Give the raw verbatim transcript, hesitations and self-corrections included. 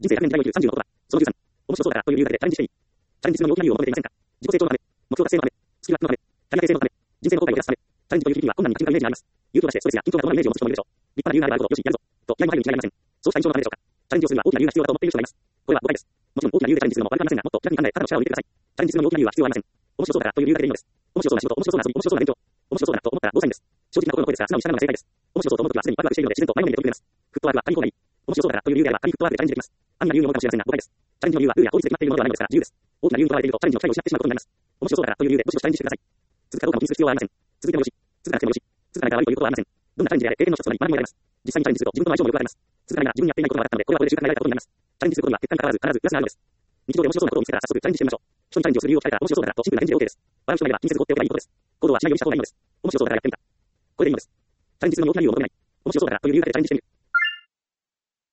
人生ひゃくねん時代を生きるさんじゅうの男だ。そのじゅうさん。面白そうだからという理由だけでチャレンジしていい。チャレンジするのに大きな理由を求めていませんか。自己成長のため、目標達成のため、スキルアップのため、キャリア形成のため、人生の後悔を減らすため、チャレンジという時には困難に立ち向かうイメージがあります。勇気を出してストレスや緊張が伴うイメージを持つ人もいるでしょう。立派な理由があればあるほど、よし、やるぞ。と気合いも入るに違いありません。そうした印象のためでしょうか。チャレンジをするには大きな理由が必要だと思っている人がいます。これは誤解です。もちろん大きな理由でチャレンジするのも悪くありませんが、もっと気楽に考え、ただの力を入れてください。チャレンジするのに大きな理由は必要ありません。面白そうだからという理由だけでいいのです。面白そうな仕事、面白そうな遊び、面白そうな勉強、面白そうだと思ったらゴーサインです。正直な心の声ですが、素直にしたのが正解です。面白そうと思うときはすでにワクワクしているので自然と前のめりで取り組めます。フットワークは軽い方がいい。面白そうだからという理由であれば軽いフットワークでチャレンジできます。安易な理由のものかもしれませんが誤解です。チャレンジの理由はルールや法律で決まっているものではないのですから自由です。大きな理由にとらわれているとチャレンジの機会を失ってしまうことになります。面白そうだからという理由でどしどしチャレンジしてください。続くかどうかも気にする必要はありません。続いてもよし、続かなくてもよし、続かないから悪いということはありません。どんなチャレンジであれ経験の一つとなり学びも得られます。実際にチャレンジすると自分との相性も良くなります。続かないが自分にやっていないことが分かったので、これはこれで習慣になれたことになります。チャレンジすることには結果に関わらず必ずプラスがあるのです。日常で面白そうなことを見つけたら早速チャレンジしてみましょう。人にチャレンジをする理由を聞かれたら面白そうだからとシンプルな返事で OK です。笑う人がいれば気にせず放っておけばいいことです。行動はしないようにした方がいいのです。面白そうだからやってみた。これでいいのです。チャレンジするのに大きな理由を求めない。面白そうだからという理由だけでチャレンジしてみる。